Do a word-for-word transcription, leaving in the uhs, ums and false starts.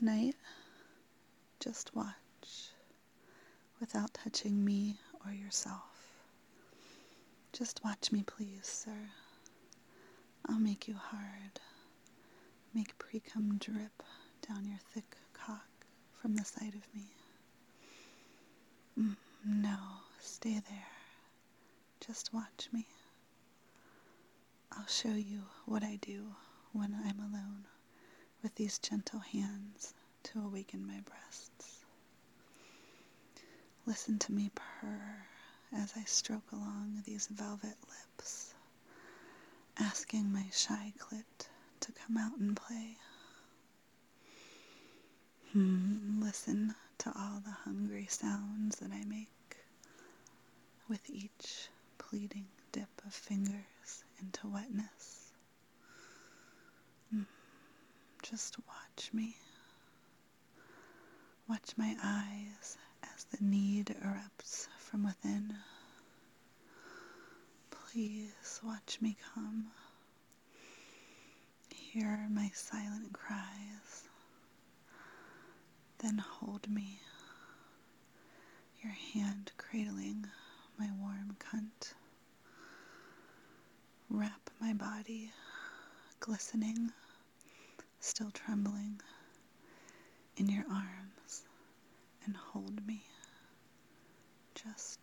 tonight, just watch without touching me or yourself. Just watch me, please, sir. I'll make you hard. Make pre-cum drip down your thick cock from the side of me. Mm, no, stay there. Just watch me. I'll show you what I do when I'm alone with these gentle hands to awaken my breasts. Listen to me purr as I stroke along these velvet lips, asking my shy clit to come out and play. Hmm, listen to all the hungry sounds that I make with each pleading dip of fingers into wetness. Mm, just watch me. Watch my eyes as the need erupts from within. Please watch me come. Hear my silent cries. Then hold me, your hand cradling my warm cunt. Wrap my body, glistening, still trembling, in your arms, and hold me. Just